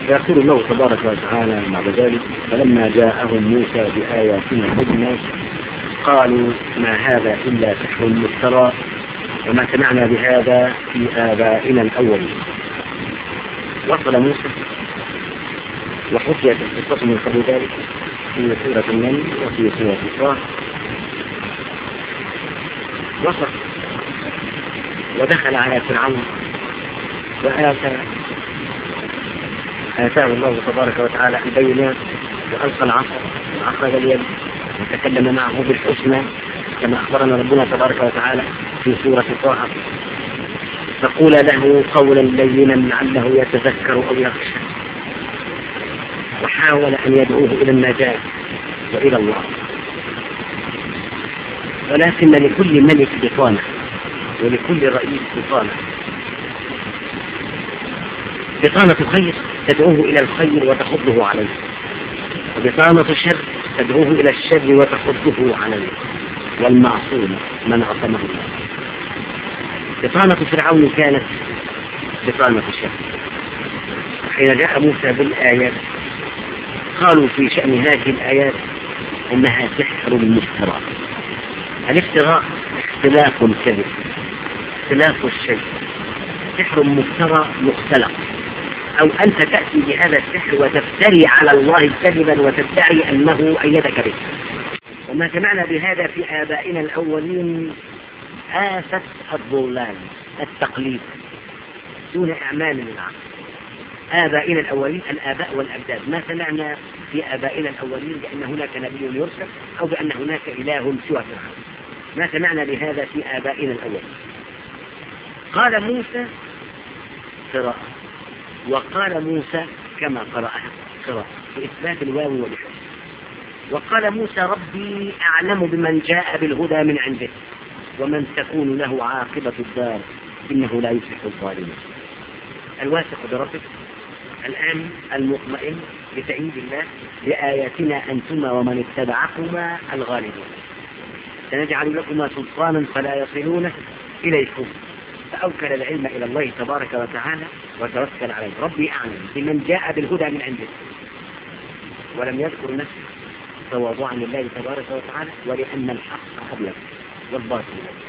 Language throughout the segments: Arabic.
يقول الله تبارك وتعالى بعد ذلك: فلما جاءهم موسى بآياتنا بينات قالوا ما هذا إلا سحر مفترى وما سمعنا بهذا في آبائنا الأولين. وصل موسى وحكيت القصة من قبل ذلك في سورة النمل وفي سورة طه. وصل ودخل على فرعون آتاه الله تبارك وتعالى البينات وألقى العصا وأخذ اليد وتكلم معه بالحسنى كما أخبرنا ربنا تبارك وتعالى في سورة طه: فقول له قولا لينا لعله يتذكر أو يخشى. وحاول أن يدعوه إلى النجاة وإلى الله، ولكن لكل ملك بطانة ولكل رئيس بطانة. بطانة الخير تدعوه إلى الخير وتحضه عليه، وبطانة الشر تدعوه إلى الشر وتحضه عليه، والمعصوم من عصمه الله. بطانة فرعون كانت بطانة الشر. حين جاء موسى بالآيات قالوا في شأن هذه الآيات إنها سحر مفترى. الافتراء اختلاف الكذب، اختلاف الشيء. سحر مفترى مختلق، أو أنت تأتي بهذا السحر وتفتري على الله كذبا وتدعي أنه أيدك به. وما سمعنا بهذا في آبائنا الأولين آفة الضلال، التقليد دون إعمال للعقل. آبائنا الأولين الآباء والأجداد، ما سمعنا في آبائنا الأولين بأن هناك نبي يرسل أو بأن هناك إله سوى فرعون. ما سمعنا بهذا في آبائنا الأولين. قال موسى قراءة، وقال موسى كما قرأها قراءة بإثبات الواو والحسن. وقال موسى ربي أعلم بمن جاء بالهدى من عنده ومن تكون له عاقبة الدار إنه لا يفلح الظالمين. الواثق بربك الآن المطمئن بتأييد الله بآياتنا أنتما ومن اتبعكما الغالبون. سنجعل لكما سلطانا فلا يصلون إليكم. فأوكل العلم إلى الله تبارك وتعالى وتوكل عليه. ربي أعلم بمن جاء بالهدى من عنده، ولم يذكر نفسه تواضعا لله تبارك وتعالى ولأن الحق قبله والباطل.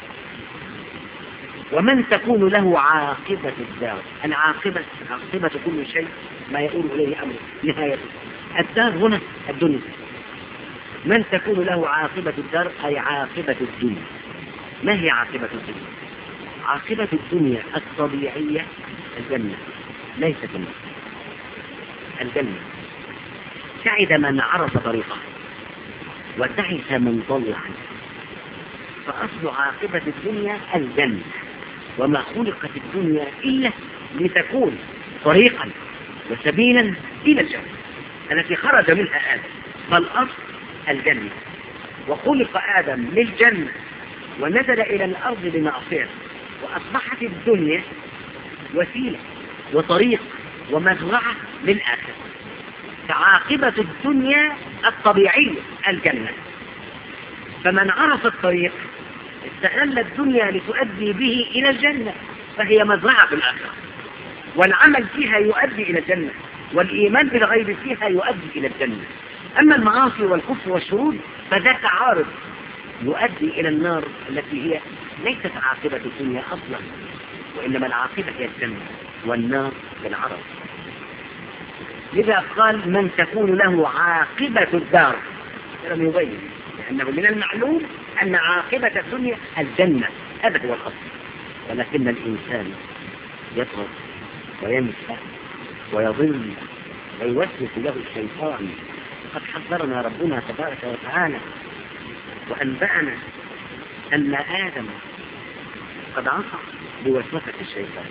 ومن تكون له عاقبة الدار. العاقبة عاقبة كل شيء ما يقول إليه أمره نهايته. الدار هنا الدنيا. من تكون له عاقبة الدار أي عاقبة الدنيا. ما هي عاقبة الدنيا؟ عاقبة الدنيا الطبيعية الجنة، ليست النار. الجنة سعد من عرف طريقه وتعس من ضل عنه. فأصل عاقبة الدنيا الجنة، وما خلقت الدنيا إلا لتكون طريقا وسبيلا إلى الجنة التي خرج منها آدم. فالأصل الجنة، وخلق آدم للجنة ونزل إلى الأرض بمعصية، وأصبحت الدنيا وسيلة وطريق ومزرعة للآخرة. فعاقبة الدنيا الطبيعية الجنة. فمن عرف الطريق استغل الدنيا لتؤدي به إلى الجنة، فهي مزرعة في الآخرة، والعمل فيها يؤدي إلى الجنة، والإيمان بالغيب فيها يؤدي إلى الجنة. أما المعاصي والكفر والشرور فذاك عارض يؤدي إلى النار التي هي ليست عاقبة الدنيا أصلا، وإنما العاقبة هي الجنة والنار بالعرض. لذا قال من تكون له عاقبة الدار، لم يبين لأنه من المعلوم أن عاقبة الدنيا الجنة، هذا هو الأصل. ولكن الإنسان يطغى وينسى ويضل ويوسوس له الشيطان. قد حذرنا ربنا تبارك وتعالى وأنبأنا أن آدم قد عصى بوسوسة الشيطان،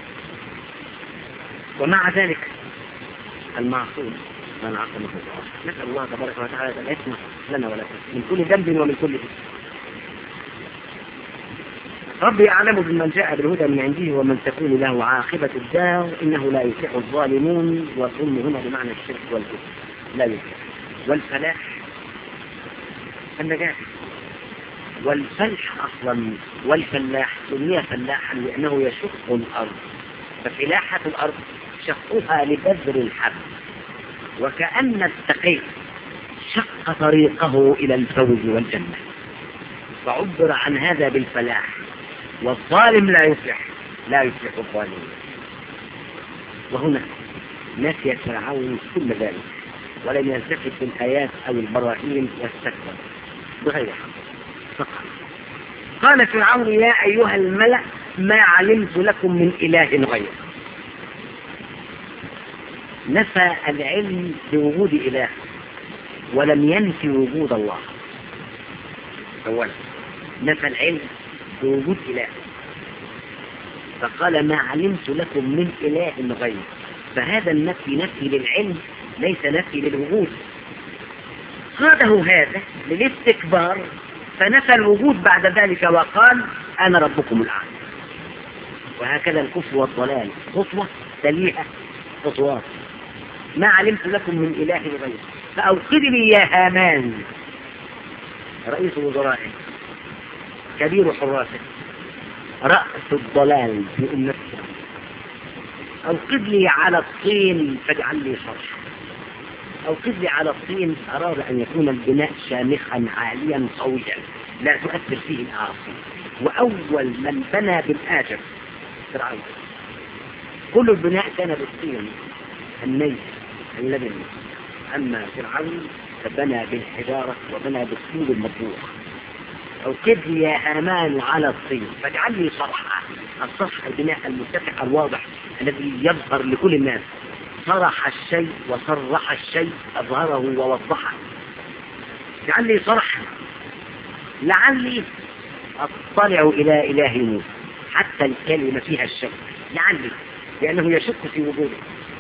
ومع ذلك المعصوم من عصمه الله. نسأل الله تبارك وتعالى أن يسمح لنا ولكم من كل ذنب ومن كل إثم. ربي أعلم بمن جاء بالهدى من عنده ومن تكون له عاقبة الدار إنه لا يفلح الظالمون. والظلم هنا بمعنى الشرك والكفر لا يفلح. والفلاح النجاة. والفلح أصلا والفلاح سمي فلاحا لأنه يشق الأرض، ففلاحة الأرض شقها لبذر الحب وكأن التقي شق طريقه إلى الفوز والجنة، فعبر عن هذا بالفلاح. والظالم لا يفلح الظالمين. وهنا نسي فرعون كل ذلك ولم يلتفت بالآيات أو البراهين واستكبر بغير حق فقط. قال فرعون يا أيها الملأ ما علمت لكم من إله غيره. نفى العلم بوجود إله ولم ينفي وجود الله. أولا نفى العلم بوجود إله فقال ما علمت لكم من إله غيره، فهذا النفي نفي للعلم ليس نفي للوجود. قاده هذا للاستكبار فنفى الوجود بعد ذلك وقال أنا ربكم الأعلى. وهكذا الكفر والضلال خطوة تليها خطوات. ما علمت لكم من إله غيره فأوقد لي يا هامان رئيس وزرائه كبير حراسه رأس الضلال في أمته، أوقد لي على الطين فاجعل لي صرح. أوقد لي على الطين أراد أن يكون البناء شامخا عاليا قويا لا تؤثر فيه الآخر. وأول من بنى بالآجر فرعون. كل البناء كان بالطين النيل اللبن، أما فرعون فبنى بالحجارة وبنى بالطين المطبوخ. أوقد لي يا هامان على الطين فاجعل لي صرحا. الصرح البناء المرتفع الواضح الذي يظهر لكل الناس. صرح الشيء وصرح الشيء أظهره ووضحه. اجعل لي صرحا لعلي أطلع إلى إله موسى. حتى الكلمة فيها الشك لعلي، لأنه يشك في وجوده.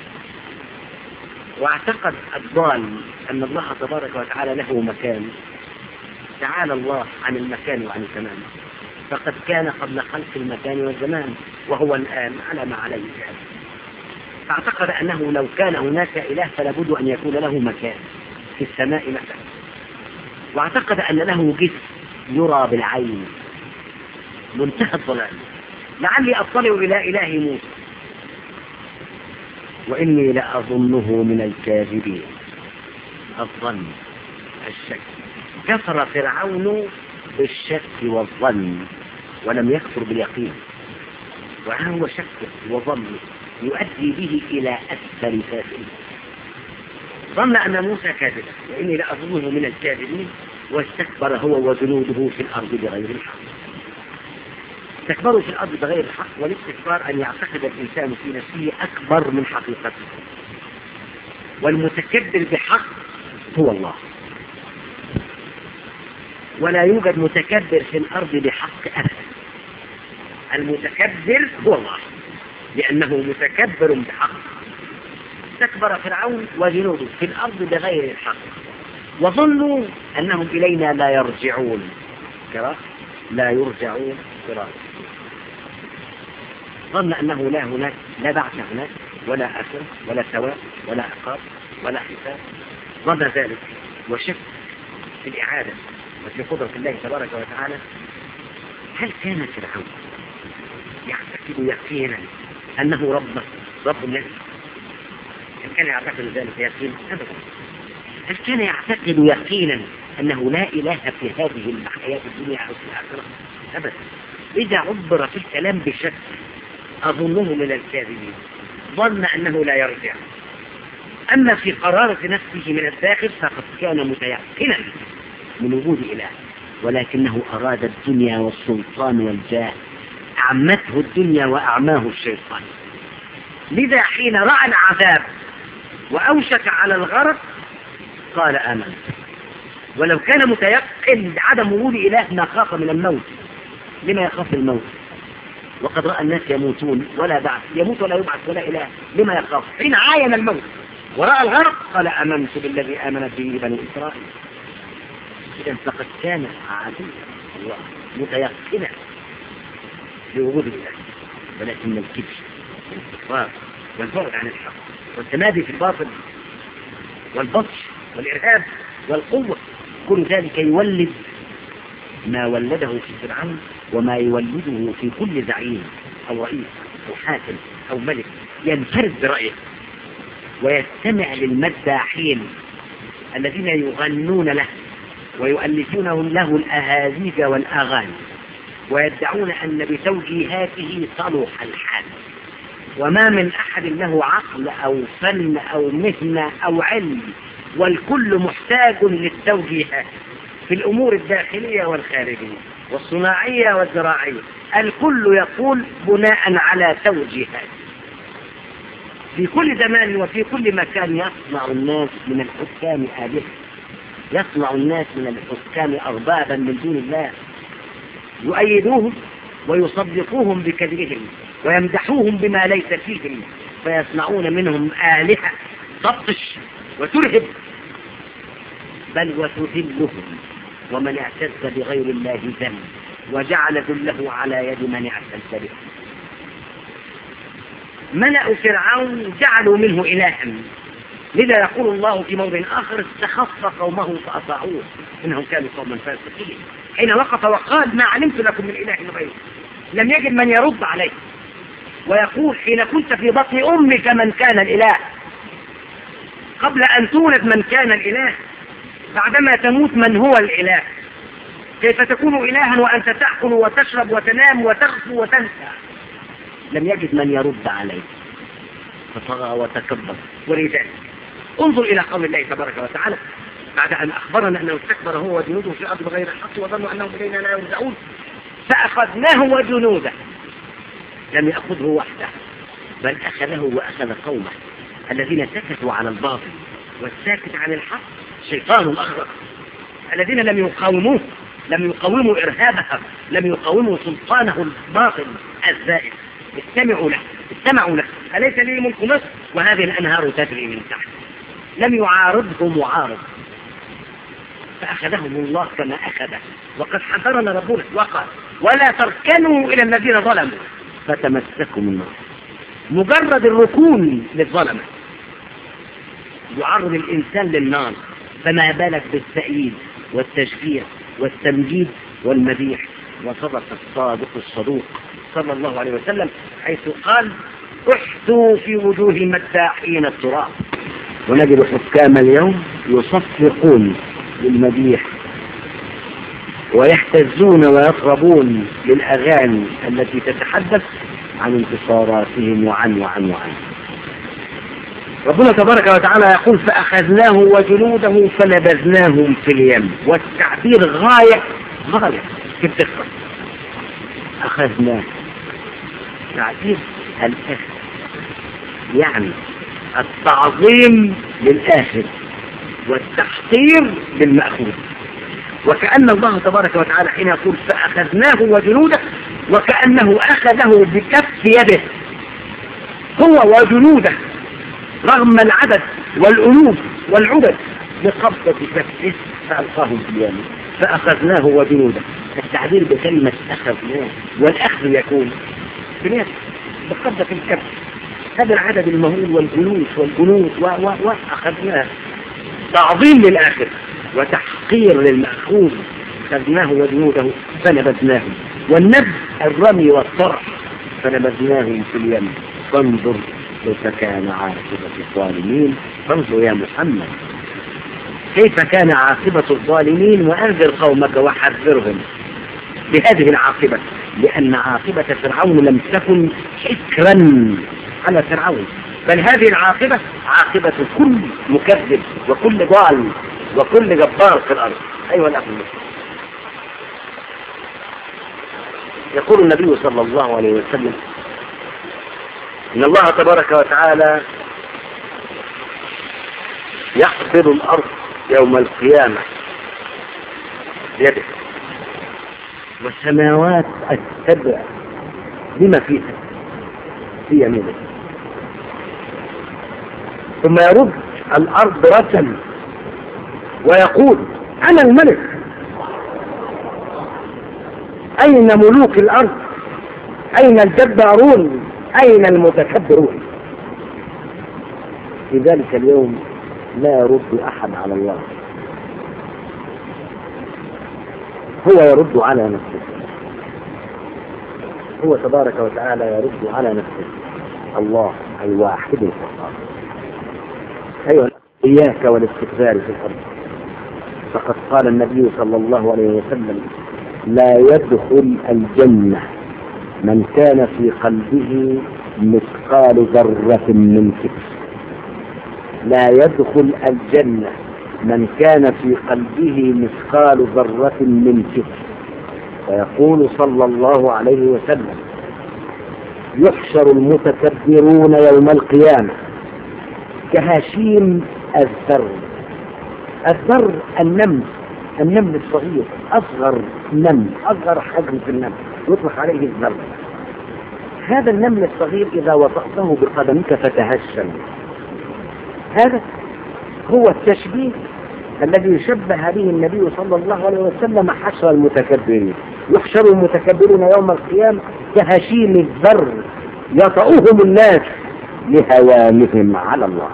واعتقد الضال أن الله تبارك وتعالى له مكان. تعالى الله عن المكان وعن الزمان، فقد كان قبل خلق المكان والزمان وهو الآن على ما عليه فعلا. فاعتقد أنه لو كان هناك إله فلابد أن يكون له مكان في السماء مثلا. واعتقد أن له جسم يرى بالعين. منتهى الضلال. لعلي أطلع إلى إله موسى وإني لأظنه من الكاذبين. الظن الشك. كفر فرعون بالشك والظن ولم يكفر باليقين، وهو شك وظن يؤدي به إلى أكثر فاسد. ظن أن موسى كاذب وإني لأظنه من الكاذبين، واستكبر هو وجنوده في الأرض بغير الحق. استكبروا في الأرض بغير الحق، والاستكبار أن يعتقد الإنسان في نفسه أكبر من حقيقته. والمتكبر بحق هو الله، ولا يوجد متكبر في الأرض بحق أبدا. المتكبر هو الله لأنه متكبر بحق. استكبر فرعون وجنوده في الأرض بغير الحق، وظنوا أنهم إلينا لا يرجعون لا يرجعون كرام. ظن أنه لا هناك لا بعث هناك ولا أثر ولا ثواب ولا عقاب ولا حساب. ظن ذلك وشك في الإعادة وفي قدرة الله تبارك وتعالى. هل كان فرعون يعتقد يقينا أنه رب الناس؟ هل كان يعتقد ذلك يقينا؟ أبدا. هل كان يعتقد يقينا أنه لا إله في هذه الحياة الدنيا أو في الآخرة؟ أبدا. إذا عبر في الكلام بشك أظنه من الكاذبين. ظن أنه لا يرجع. أما في قرارة نفسه من الداخل فقد كان متيقنا من وجود إله، ولكنه أراد الدنيا والسلطان والجاه. أعمته الدنيا وأعماه الشيطان. لذا حين رأى العذاب وأوشك على الغرق قال آمنت. ولو كان متيقن بعدم وجود إله ما خاف من الموت. لما يخاف الموت وقد رأى الناس يموتون ولا بعث، يموت ولا يبعث ولا إله؟ لما يخاف؟ حين عاين الموت ورأى الغرق قال آمنت بالذي آمنت به بني إسرائيل. إذن فقد كان عدو الله متيقنا بوجود الله، ولكن الكبر والاستكبار والبعد عن الحق والتمادي في الباطل والبطش والإرهاب والقوة كل ذلك يولد ما ولده في فرعون وما يولده في كل زعيم أو رئيس أو حاكم أو ملك ينفرد برأيه. ويستمع للمداحين الذين يغنون له ويؤلفون له الأهازيج والأغاني ويدعون أن بتوجيهاته صلح الحال، وما من أحد له عقل أو فن أو مهنة أو علم، والكل محتاج للتوجيهات في الأمور الداخلية والخارجية والصناعية والزراعية. الكل يقول بناء على توجيهات. في كل زمان وفي كل مكان يصنع الناس من الحكام آلهة، يصنع الناس من الحكام أربابا من دون الله، يؤيدوهم ويصدقوهم بكذبهم ويمدحوهم بما ليس فيهم، فيصنعون منهم آلهة تبطش وترهب بل وتذلهم. ومن اعتز بغير الله ذل وجعل ذله على يد من اعتز به. ملأ فرعون جعلوا منه إلها، لذا يقول الله في موضع آخر استخف قومه فأطاعوه إنهم كانوا قوما فاسقين، حين وقف وقال ما علمت لكم من إله غيره. لم يجد من يرد عليه ويقول حين كنت في بطن أمك من كان الإله، قبل أن تولد من كان الإله، بعدما تموت من هو الإله؟ كيف تكون إلها وأنت تأكل وتشرب وتنام وتغفو وتنسى؟ لم يجد من يرد عليه فطغى وتكبر. ولذلك انظر إلى قول الله تبارك وتعالى بعد أن أخبرنا أنه استكبر هو وجنوده في الأرض بغير الحق وظنوا أنهم إلينا لا يرجعون فأخذناه وجنوده. لم يأخذه وحده بل أخذه وأخذ قومه الذين سكتوا على الباطل، والساكت عن الحق شيطان أخر، الذين لم يقاوموه، لم يقاوموا إرهابها، لم يقاوموا سلطانه الباطل الزائد. استمعوا له أليس لي ملك مصر وهذه الأنهار تجري من تحت. لم يعارضه معارض فأخذهم الله كما أخذه. وقد حذرنا ربنا وقال ولا تركنوا إلى الذين ظلموا فتمسكوا النار. مجرد الركون للظلمة يعرض الإنسان للنار، فما بالك بالتأييد والتشجيع والتمجيد والمديح. وصدق الصادق الصدوق صلى الله عليه وسلم حيث قال احثوا في وجوه المداحين التراب. ونجد حكام اليوم يصفقون للمديح ويحتزون ويطربون للأغاني التي تتحدث عن انتصاراتهم وعن. ربنا تبارك وتعالى يقول فأخذناه وجنوده فنبذناهم في اليم. والتعبير غاية في الدقة. أخذناه تعبير الأخذ يعني التعظيم للآخر والتحقير للمأخوذ. وكأن الله تبارك وتعالى حين يقول فأخذناه وجنوده وكأنه أخذه بكف يده هو وجنوده رغم العدد والألوف والعدد بقبضة كفه فألقاهم في اليم. فأخذناه وجنوده. التعبير بكلمة أخذناه، والأخذ يكون باليد بقبضة الكف. هذا العدد المهول والجلوس والجنود وأخذناه تعظيم للآخر وتحقير للمأخوذ. أخذناه وجنوده فنبذناهم. والنبذ الرمي والطرح فنبذناهم في اليم. فانظر كيف كان عاقبة الظالمين. فانظر يا محمد كيف كان عاقبة الظالمين وأنذر قومك وحذرهم بهذه العاقبة، لأن عاقبة فرعون لم تكن حكرا على فرعون، بل هذه العاقبة عاقبة كل مكذب وكل ضال وكل جبار في الأرض. أيها الأخوة يقول النبي صلى الله عليه وسلم إن الله تبارك وتعالى يقبض الأرض يوم القيامة بيده والسماوات السبع بما فيها في يمينه، ثم يرد الأرض رسا ويقول أنا الملك، أين ملوك الأرض؟ أين الجبارون؟ أين المتكبرون؟ في ذلك اليوم لا يرد أحد على الله، هو يرد على نفسه. هو تبارك وتعالى يرد على نفسه، الله الواحد القهار. أيوة، إياك والاستكبار في الأرض. فقد قال النبي صلى الله عليه وسلم: لا يدخل الجنة من كان في قلبه مثقال ذرة من كبر. لا يدخل الجنة من كان في قلبه مثقال ذرة من كبر. ويقول صلى الله عليه وسلم: يحشر المتكبرون يوم القيامة كهشيم الذر. الذر النمل الصغير، أصغر نمل، أصغر حجم في النمل، يطلق عليه الذر. هذا النمل الصغير إذا وطأته بقدمك فتهشم. هذا هو التشبيه الذي شبه به النبي صلى الله عليه وسلم حشر المتكبرين. يحشر المتكبرون يوم القيامة كهشيم الذر يطأهم الناس لهوانهم على الله.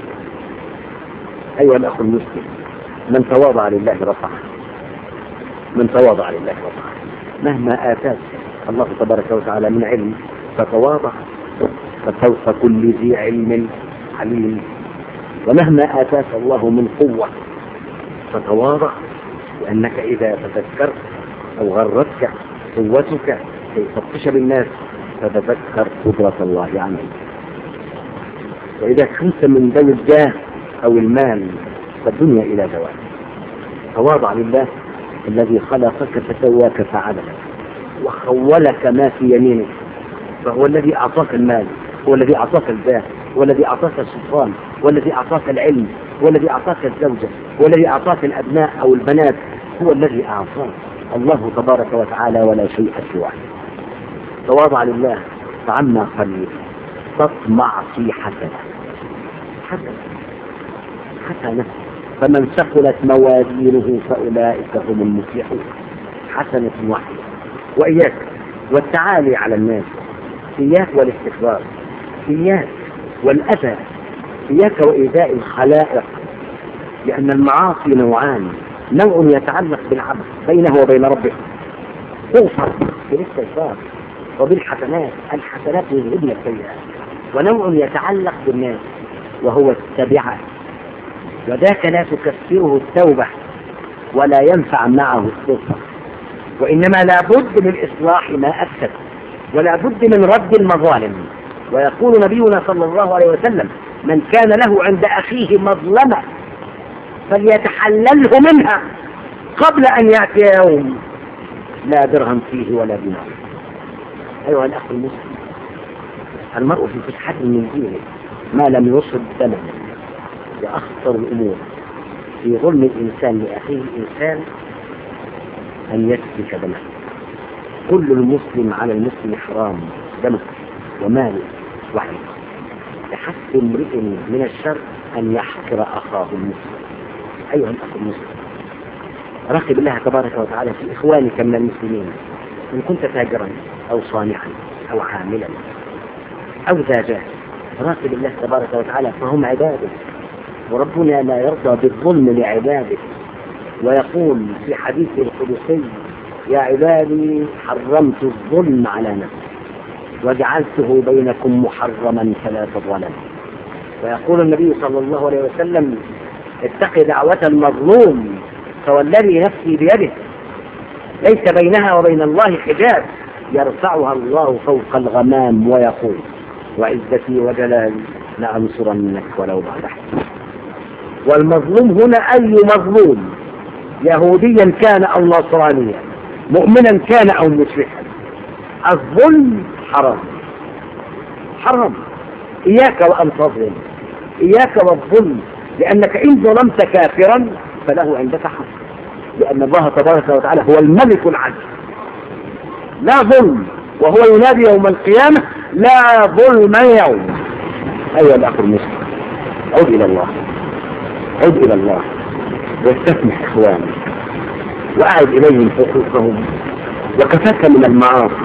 أيها الأخ المسلم، من تواضع لله رفعه، من تواضع لله رفعه. مهما آتاك الله تبارك وتعالى من علم فتواضع، فسوف كل ذي علم عليم. ومهما آتاك الله من قوة فتواضع، لأنك إذا تذكرت أو غرتك قوتك كي تبطش بالناس فتذكر قدرة الله عنك. وإذا كنت من ذوي الجاه أو المال فالدنيا إلى زوال. تواضع لله الذي خلقك فسواك فعدلك وخولك ما في يمينك، فهو الذي أعطاك المال، هو الذي أعطاك الجاه، هو الذي أعطاك السلطان، هو الذي أعطاك العلم، هو الذي أعطاك الزوجة، هو الذي أعطاك الأبناء أو البنات، هو الذي أعطاك الله تبارك وتعالى ولا شيء سواه. تواضع لله فعما قليل تطمع في حسنة فمن ثقلت موازينه فأولئك هم المفلحون. حسنة واحدة. وإياك والتعالي على الناس، إياك والاستكبار، إياك والأذى، إياك وإيذاء الخلائق، لأن المعاصي نوعان: نوع يتعلق بالعبد بينه وبين ربه تغفر بالاستغفار وبالحسنات، الحسنات يذهبن السيئات، ونوع يتعلق بالناس وهو التبعة، وذاك لا تكفره التوبة ولا ينفع معه الصدقة، وإنما لا بد من إصلاح ما أفسد ولا بد من رد المظالم. ويقول نبينا صلى الله عليه وسلم: من كان له عند أخيه مظلمة فليتحلله منها قبل أن يأتي يوم لا درهم فيه ولا دينار. أيها الأخ المسلم، المرء في فسحة من دينه ما لم يصب دما. وأخطر الأمور في ظلم الإنسان لأخيه الإنسان أن يسفك دمه. كل المسلم على المسلم حرام دمه وماله وحده. لحسب امرئ من الشر أن يحقر أخاه المسلم. أيها الأخ المسلم، راقب الله تبارك وتعالى في إخوانك من المسلمين، إن كنت تاجرا أو صانعا أو عاملا أو ذا جاه، راقب الله تبارك وتعالى فهم عباده، وربنا لا يرضى بالظلم لعباده. ويقول في حديث القدسي: يا عبادي حرمت الظلم على نفسي وجعلته بينكم محرما فلا تظلموا. ويقول النبي صلى الله عليه وسلم: اتق دعوة المظلوم فوالذي نفسي بيده ليس بينها وبين الله حجاب يرفعها الله فوق الغمام ويقول: وعزتي وجلالي لأنصرنك ولو بعد حين. والمظلوم هنا أي مظلوم، يهوديا كان أو نصرانيا، مؤمنا كان أو مشركا، الظلم حرام حرام. إياك وأن تظلم، إياك والظلم، لأنك إن ظلمت كافرا فله عندك حق، لأن الله تبارك وتعالى هو الملك العدل. لا ظلم، وهو ينادي يوم القيامة: لا ظلم اليوم. أيها الأخ المسلم، عد إلى الله، عد إلى الله واستسمح إخوانك وأعد إليهم حقوقهم. وكفاك من المعاصي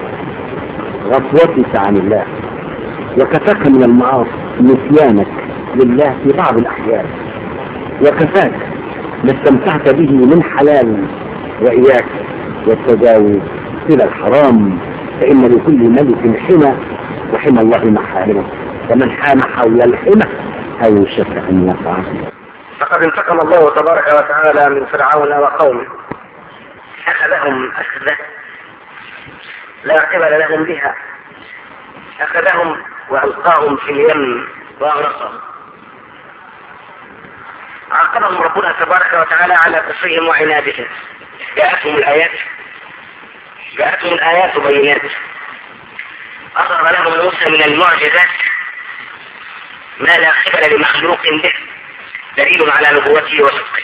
غفوتك عن الله، وكفاك من المعاصي نسيانك لله في بعض الأحيان، وكفاك ما استمتعت به من حلال، وإياك والتجاوز إلى الحرام، فإن لكل ملك حمى وحمى الله محارمه، فمن حام حول الحمى أو شك أن يقع. فقد انتقم الله تبارك وتعالى من فرعون وقومه، أخذهم أخذة لا قبل لهم بها، أخذهم وألقاهم في اليم وأغرقهم. عاقبهم ربنا تبارك وتعالى على كفرهم وعنادهم. جاءتهم الآيات بينات، أظهر لهم موسى من المعجزات ما لا قبل لمخلوق به، دليل على نبوته وصدقه.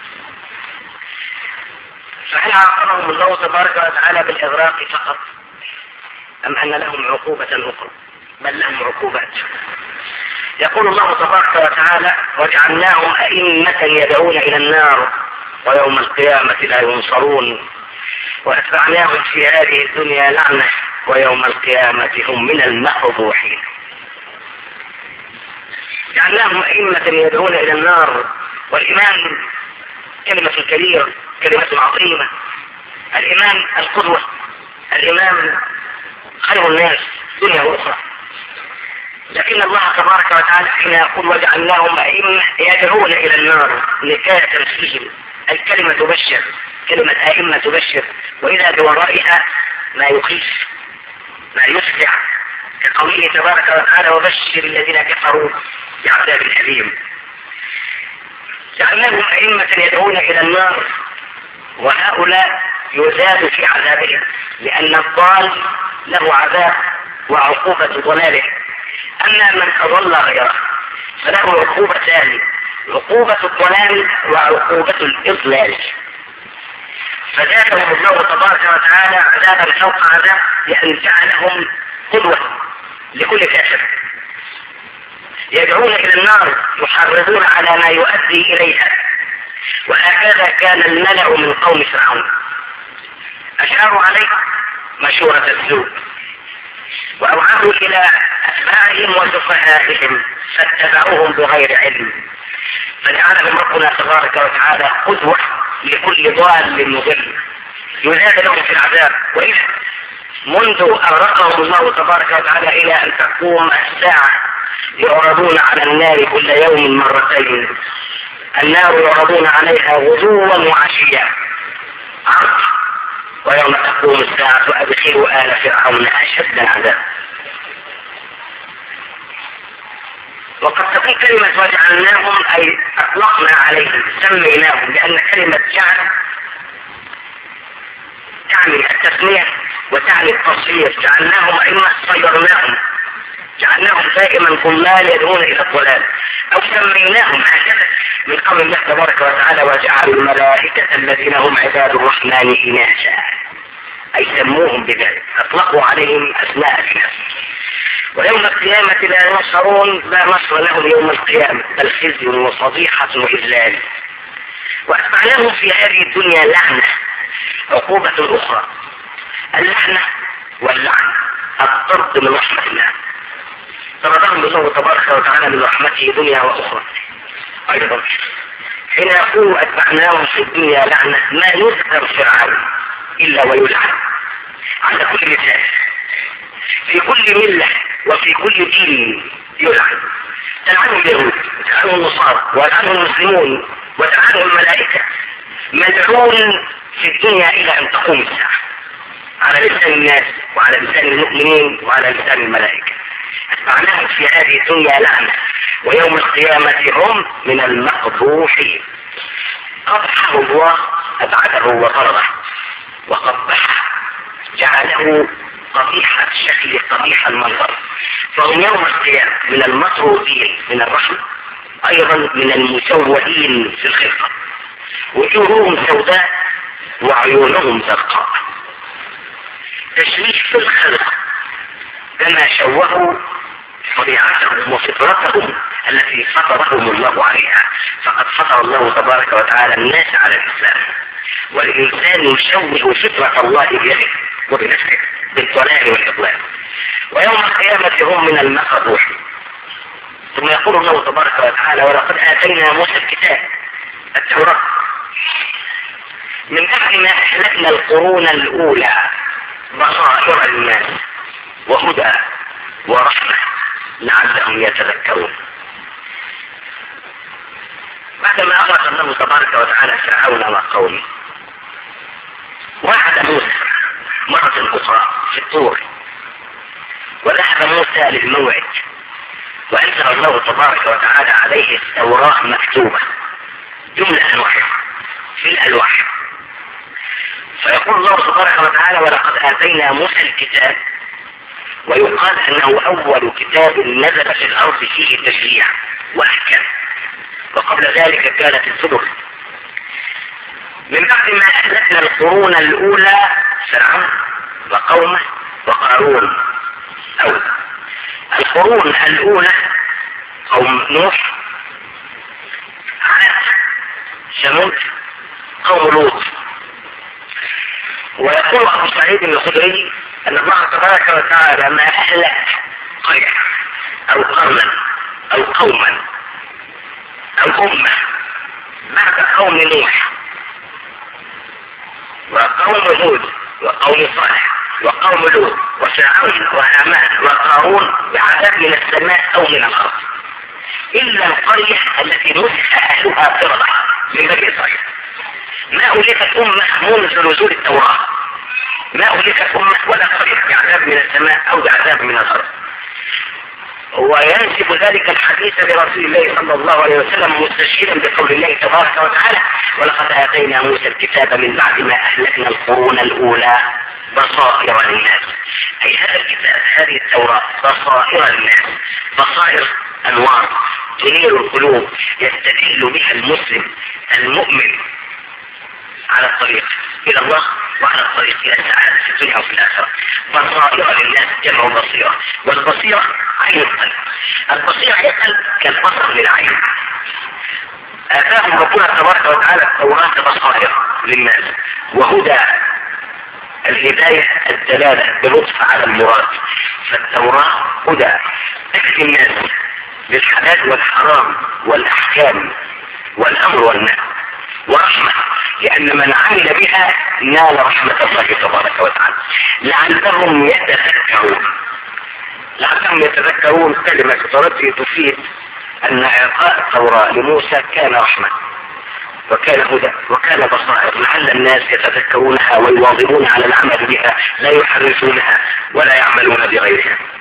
فهل عاقبهم الله تبارك وتعالى بالإغراق فقط، أم أن لهم عقوبة أخرى؟ بل لهم عقوبات. يقول الله تبارك وتعالى: وجعلناهم أئمة يدعون إلى النار ويوم القيامة لا ينصرون وأتبعناهم في هذه الدنيا لعنة ويوم القيامة هم من المقبوحين. جعلناهم أئمة يدعون إلى النار، والإمام كلمة كبيرة، كلمة عظيمة. الإمام القدوة، الإمام خير الناس دنيا وأخرى. لكن الله تبارك وتعالى حين يقول وجعلناهم أئمة يدعون إلى النار نكاية تمثيل، الكلمة تبشر، كلمة أئمة تبشر، وإذا بورائها ما يخيف ما يفزع، كقوله تبارك وتعالى وبشر الذين كفروا بعذاب أليم. جعلناهم أئمة يدعون إلى النار، وهؤلاء يزاد في عذابهم، لأن الضال له عذاب وعقوبة ضلاله. أما من أضل غيره فله عقوبتان: عقوبة الضلال وعقوبة الإضلال. فزادهم الله تبارك وتعالى عذابا فوق عذاب، لأن جعلهم قدوة لكل كافر. يدعون إلى النار، يحرضون على ما يؤدي إليها. وهكذا كان الملأ من قوم فرعون، أشاروا عليه مشورة السوء، وأوعدوا إلى أتباعهم وسفهائهم فاتبعوهم بغير علم، فجعلهم ربنا تبارك وتعالى قدوة لكل ضال مضل يزاد لهم في العذاب. وإذا منذ أغرقهم الله تبارك وتعالى إلى أن تقوم الساعة يعرضون على النار كل يوم مرتين. النار يعرضون عليها غدوا وعشيا عرض، ويوم تقوم الساعة أدخلوا آل فرعون أشد العذاب. وقد تكون كلمة وجعلناهم أي أطلقنا عليهم، سميناهم، لأن كلمة جعل تعني التسمية وتعني التصوير. جعلناهم أئمة صيرناهم، جعلناهم دائما ضلال يدعون إلى الضلال، أو سميناهم هكذا من قول الله تبارك وتعالى وجعلوا الملائكة الذين هم عباد الرحمن إناثا، أي سموهم بذلك، أطلقوا عليهم أسماء الناس. ويوم القيامة لا ينصرون، لا نصر لهم يوم القيامة، بل خزي وفضيحة وإذلال. وأتبعناهم في هذه الدنيا لعنة، عقوبة أخرى. اللعنة واللعن الطرد من رحمة الله، طردهم الله تبارك وتعالى من رحمته دنيا وأخرى. أيضا حين يقول أتبعناهم في الدنيا لعنة، ما يذكر فرعون إلا ويلعن على كل لسان، في كل ملة وفي كل دين يلعن. تلعنه اليهود وتلعنه النصارى وتلعنه المسلمون وتلعنه الملائكة، مدعون في الدنيا إلى أن تقوم الساعة على لسان الناس وعلى لسان المؤمنين وعلى لسان الملائكة. أتبعناهم في هذه الدنيا لعنة ويوم القيامة هم من المقبوحين. قبحه الله أبعده وطرده وقبحه، جعله قبيح الشكل قبيح المنظر، فهم يوم القيامة من المطرودين من الرحمة، أيضا من المسودين في الخلقة، وجوههم سوداء وعيونهم زرقاء. تشويه في الخلق كما شوهوا طبيعتهم وفطرتهم التي فطرهم الله عليها. فقد فطر الله تبارك وتعالى الناس على الإسلام، والإنسان يشوه فطرة الله بيده وبنفسه بالضلال والإضلال. ويوم القيامة هم من المقبوحين. ثم يقول الله تبارك وتعالى ولقد آتينا موسى الكتاب التوراة من بعد ما أهلكنا القرون الأولى بصائر للناس وهدى ورحمة لعلهم يتذكرون. بعدما أغرق الله تبارك وتعالى فرعون وقومه وعد موسى مرة أخرى في الطور، وذهب موسى للموعد وأنزل الله تبارك وتعالى عليه التوراة مكتوبة جملة واحدة في الألواح. فيقول الله تبارك وتعالى ولقد آتينا موسى الكتاب، ويقال أنه أول كتاب نزل في الأرض فيه تشريع وأحكام، وقبل ذلك كانت الزبر. من بعد ما أهلكنا القرون الأولى فرعون وقومه وقارون. أو القرون الأولى قوم نوح، عاد، ثمود، قوم لوط. ويقول أبو سعيد الخدري أن الله تبارك وتعالى ما أهلك قرية أو قرنا أو قوما أو أمة بعد قوم نوح وقوم هود وقوم صالح وقوم لوط وفرعون وهامان وقارون بعذاب من السماء أو من الأرض، إلا القرية التي مسح أهلها فرضا من بني إسرائيل. ما أهلكت أمة منذ نزول التوراة، ما أهلكت أمة ولا قرية بعذاب من السماء أو بعذاب من الأرض. وينسب ذلك الحديث لرسول الله صلى الله عليه وسلم مستشيرا بقول الله تبارك وتعالى ولقد آتينا موسى الكتاب من بعد ما أهلكنا القرون الأولى بصائر للناس. أي هذا الكتاب، هذه التوراة بصائر للناس، بصائر أنوار تنير القلوب يستدل بها المسلم المؤمن على الطريق إلى الله وعلى الطريق إلى السعادة في الدنيا وفي الآخرة. بصائر للناس جمع بصيرة، والبصيرة عين القلب. البصيرة هي القلب كالبصر للعين. آتاهم ربنا تبارك وتعالى التوراة بصائر للناس وهدى، الهداية الدلالة بلطف على المراد. فالتوراة هدى تهدي الناس للحلال والحرام والأحكام والأمر والنهي، ورحمة لأن من عمل بها نال رحمة الله تبارك وتعالى. لعلهم يتذكرون كلمة تردي تفيد أن إعطاء التوراة لموسى كان رحمة وكان هدى وكان بصائر، لعل الناس يتذكرونها ويواظبون على العمل بها لا يحرفونها ولا يعملون بغيرها.